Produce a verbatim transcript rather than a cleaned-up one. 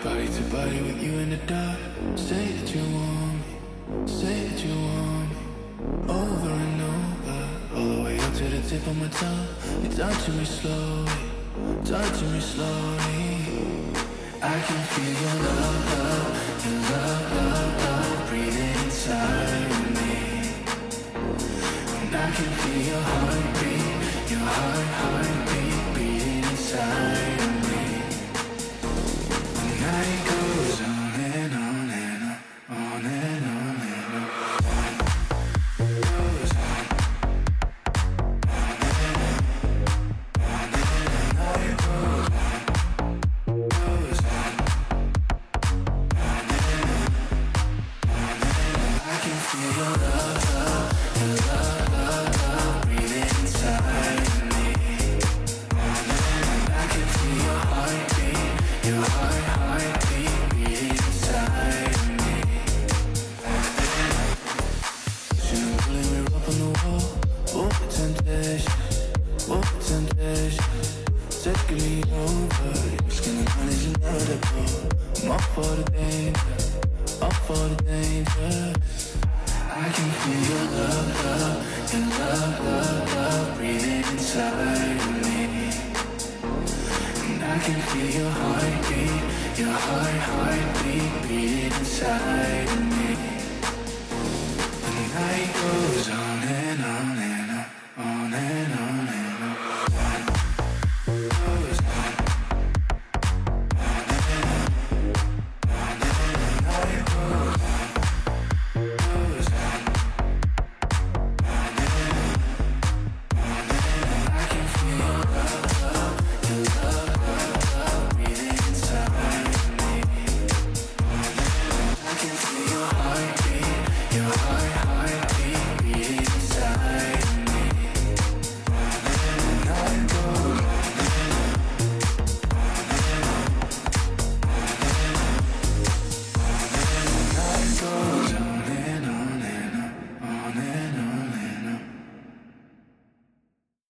Body to body with you in the dark. Say that you want me, say that you want me, over and over, all the way up to the tip of my tongue. You're touching me slowly, touching me slowly. I can feel your love, love, your love, love, love breathing inside of me. And I can feel your heartbeat, your heart, heartbeat beating inside of me. The night goes on and on and on, on and on and on. Goes on, on and on, on and on. The night goes on, goes on, on and on, on and on. I can feel your love, love, your love, love, love breathing inside of me. On and on. I can feel your heartbeat, your heart, heartbeat beating inside of me. Pushing and pulling, we're up on the wall. Oh, the temptation, oh, the temptation. Taking me over, your skin and mine is inevitable. I'm up for the danger, up for the danger. I can feel your love, love, your love, love, love breathing inside of me. And I can feel your heartbeat, your heart, heartbeat beating inside of me. The night goes on.